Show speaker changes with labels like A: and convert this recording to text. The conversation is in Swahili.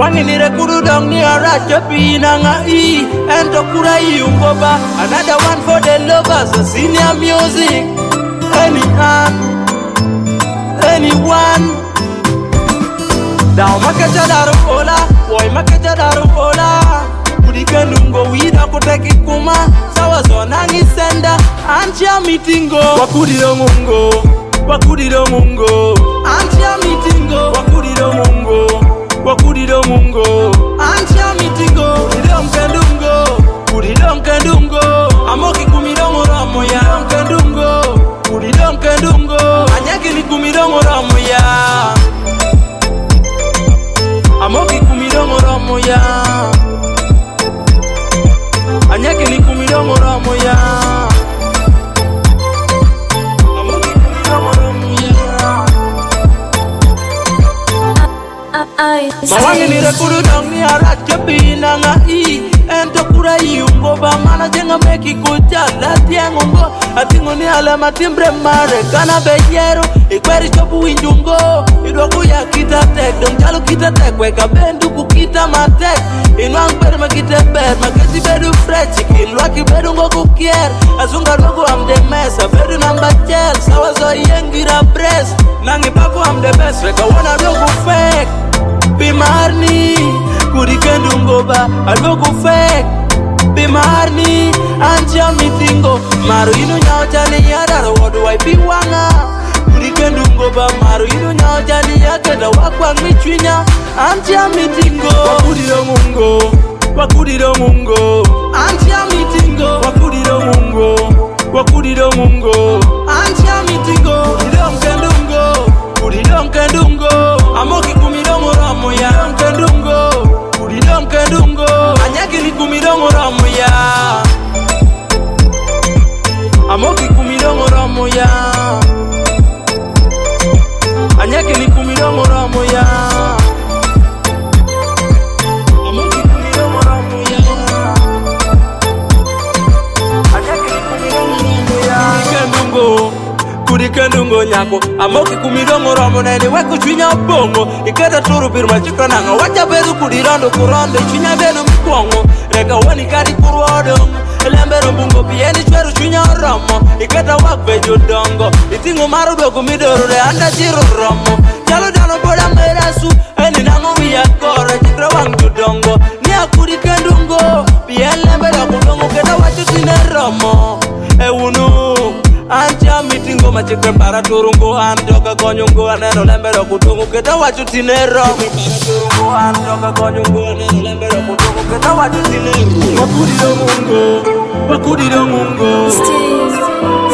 A: Wangi ni rekuru dong ni aracha pina nga I Ento kura iungoba. Another one for the lovers, the senior music. Anyone Down makaja daru ola, boy makaja daru ola. Kudika nungo wida kuteki kuma. Sawa zonangi senda, ancha mitingo. Wakudiro mungo, wakudiro mungo. Ancha mitingo, wakudiro mungo. Wakudiro mungo, ancha mitingo. Kudidom kendungo, kudidom kendungo. Amoki kumidongo ramo ya kendungo. Kudidom kendungo, anyaki ni kumidongo ramo ya. Amoki kumidongo ramo ya. Anyaki ni kumidongo ramo ya. Amoki kumidongo ramo ya. Mawangi ni rekuru dong ni aracha pina nga I Ento kura iungo ba mana jenga meki kuja Lati engongo atingo ni alama timbre mare Kana bejero ikweri chopu injungo Idwaku ya kita tek Dong chalo kita tek Weka bendu kukita matek Inuang beru makite ber Makesi bedu fresh Chikin lwaki bedu ngoku kier Azunga lwaku am the mess Bedu namba chel Sawa zo yengira breast Nangi baku am the best Weka wana dogu fake Bimarni Kurikendungo ba Alboku fake Bimarni Ancha mitingo Maru inu nyao jani yadaro Wadu waipi wanga Kurikendungo ba Maru inu nyao jani yakeda Wakwang michwinya Ancha mitingo Wakudiro mungo Wakudiro mungo Ancha mitingo Wakudiro mungo Wakudiro mungo Ancha mitingo Kudidom kendungo Kudidom kendungo Amoki kumidongo ramo ya kendungo Kudidom kendungo Anyaki ni kumidongo ramo ya Amoki kumidongo ramo ya Anyaki ni kumidongo ramo ya Amoki kumidongo ramo ya Anyaki ni kumidongo ramo ya Kendungo Kurikendungo nyako Amoki kumidongo ramo nene Weku chwinya bongo Ikeda turu birma chikrananga Wacha bedu kudirando kurondo Chwinya bedu mkongo Reka wani kadi kurwadong Elembero bungo Pieni chweru chwinya ramo Ikeda wakbejo dongo Itingo maru doku midoro De anda jiru ramo Chalo dano boda merasu Eni nango miya kore Chikra wang judongo Nia kurikendungo Pien lembero kudongo Keda wachu tine ramo Ewunu Ancha mitingo machikre para turungo Antoka konyungo aneno lembero kutungo Keda wachu tinero Turungo antoka konyungo aneno lembero kutungo Keda wachu tinero Wakudiro mungo Wakudiro mungo